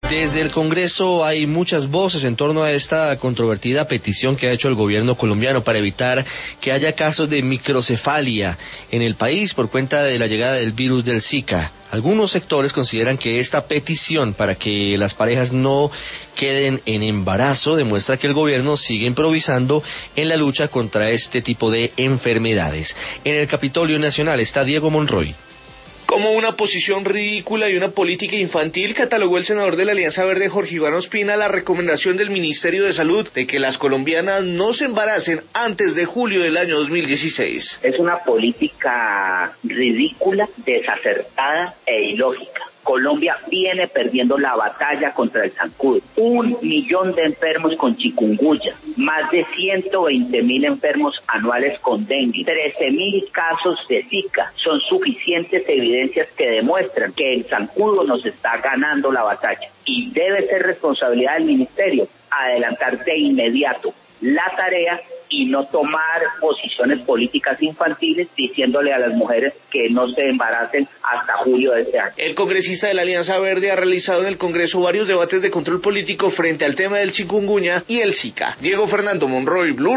Desde el Congreso hay muchas voces en torno a esta controvertida petición que ha hecho el gobierno colombiano para evitar que haya casos de microcefalia en el país por cuenta de la llegada del virus del Zika. Algunos sectores consideran que esta petición para que las parejas no queden en embarazo demuestra que el gobierno sigue improvisando en la lucha contra este tipo de enfermedades. En el Capitolio Nacional está Diego Monroy. Como una posición ridícula y una política infantil, catalogó el senador de la Alianza Verde, Jorge Iván Ospina, la recomendación del Ministerio de Salud de que las colombianas no se embaracen antes de julio del año 2016. Es una política ridícula, desacertada e ilógica. Colombia viene perdiendo la batalla contra el zancudo. 1 millón de enfermos con chikungunya, más de 120.000 enfermos anuales con dengue, 13.000 casos de Zika. Son suficientes evidencias que demuestran que el zancudo nos está ganando la batalla. Y debe ser responsabilidad del ministerio adelantar de inmediato la tarea y no tomar posiciones políticas infantiles diciéndole a las mujeres que no se embaracen hasta julio de este año. El congresista de la Alianza Verde ha realizado en el Congreso varios debates de control político frente al tema del chikungunya y el Zika. Diego Fernando Monroy, Blue.